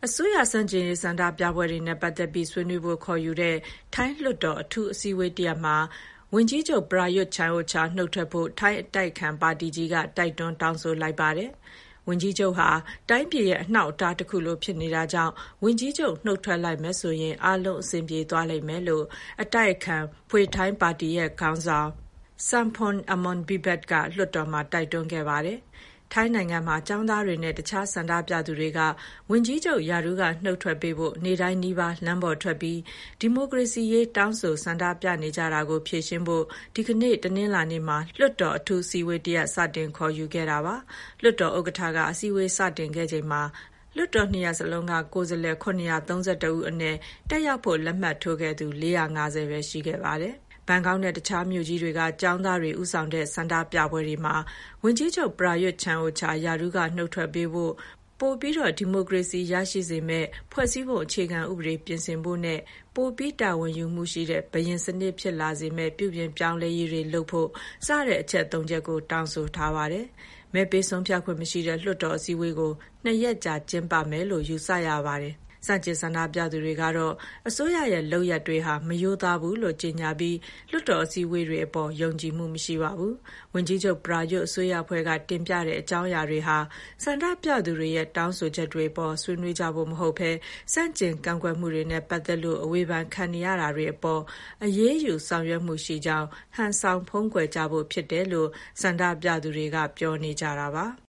အစိုးရဆန့်ကျင်ရေးဆန္ဒပြပွဲတွေနဲ့ပတ်သက်ပြီးဆွေးနွေးဖို့ခေါ်ယူတဲ့ထိုင်းလွှတ်တော်အထူးအစည်းအဝေးတစ်ရပ်မှာဝန်ကြီးချုပ်ပရာရွတ်ချန်အိုချာနုတ်ထွက်ဖို့ထိုင်းအတိုက်အခံပါတီကြီးကတိုက်တွန်းတောင်းဆိုလိုက်ပါတယ်။ဝန်ကြီးချုပ်ဟာတိုင်းပြည်ရဲ့အနှောက်အတားတစ်ခုလိုဖြစ်နေတာကြောင့်ဝန်ကြီးချုပ်နုတ်ထွက်လိုက်မယ်ဆိုရင်အားလုံးအဆင်ပြေသွားလိမ့်မယ်လို့အတိုက်အခံဖွေထိုင်းပါတီရဲ့ခေါင်းဆောင် Sompong Amornvivat ကလွှတ်တော်မှာတိုက်တွန်းခဲ့ပါတယ်။ထိုင်းနိုင်ငံမှာကျောင်းသားတွေနဲ့တခြားဆန္ဒပြသူတွေကဝန်ကြီးချုပ်ရာထူးကနှုတ်ထွက်ပေးဖို့နေ့တိုင်းနီးပါးလမ်းပေါ်ထွက်ပြီးဒီမိုကရေစီရေးတောင်းဆိုဆန္ဒပြနေကြတာကိုဖြေရှင်းဖို့ဒီကနေ့တနင်္လာနေ့မှာလွှတ်တော်အထူးအစည်းအဝေးတစ်ရပ်စတင်ခေါ်ယူခဲ့တာပါ။လွှတ်တော်ဥက္ကဋ္ဌကအစည်းအဝေးစတင်ခဲ့ချိန်မှာလွှတ်တော်နှစ်ရပ်စလုံးကကိုယ်စားလှယ်932ဦးအနက်တက်ရောက်ဖို့လက်မှတ်ထိုးခဲ့သူ450ပဲရှိခဲ့ပါတယ်။ဘန်ကောက်နဲ့တခြားမြို့ကြီးတွေကကျောင်းသားတွေဦးဆောင်တဲ့ဆန္ဒပြပွဲတွေမှာဝန်ကြီးချုပ်ပရာရွတ်ချန်အိုချာရာထူးကနှုတ်ထွက်ပေးဖို့ပိုပြီးဒီမိုကရေစီရရှိစေမယ့်ဖွဲ့စည်းပုံအခြေခံဥပဒေပြင်ဆင်ဖို့နဲ့ပိုပြီးတာဝန်ယူမှုရှိတဲ့ဘုရင်စနစ်ဖြစ်လာစေမယ့်ပြုပြင်ပြောင်းလဲရေးတွေလုပ်ဖို့စတဲ့အချက်3ချက်ကိုတောင်းဆိုထားပါတယ်။မဲပေးဆုံးဖြတ်ခွင့်မရှိတဲ့လွှတ်တော်အစည်းအဝေးကို2ရက်ကြာကျင်းပမယ်လို့ယူဆရပါတယ်။ဆန့်ကျင်ဆန္ဒပြသူတွေကတော့အစိုးရရဲ့လုပ်ရပ်တွေဟာမရိုးသားဘူးလို့ကြေညာပြီးလွှတ်တော်အစည်းအဝေးတွေအပေါ်ယုံကြည်မှုမရှိပါဘူး။ဝန်ကြီးချုပ်ပရာရွတ်အစိုးရအဖွဲ့ကတင်ပြတဲ့အကြောင်းအရာတွေဟာဆန္ဒပြသူတွေရဲ့တောင်းဆိုချက်တွေပေါ်ဆွေးနွေးကြဖို့မဟုတ်ဘဲဆန့်ကျင်ကန့်ကွက်မှုတွေနဲ့ပတ်သက်လို့အဝေဖန်ခံနေရတာတွေအပေါ်အရေးယူဆောင်ရွက်မှုရှိကြောင်းဟန်ဆောင်ဖုံးကွယ်ကြဖို့ဖြစ်တယ်လို့ဆန္ဒပြသူတွေကပြောနေကြတာပါ။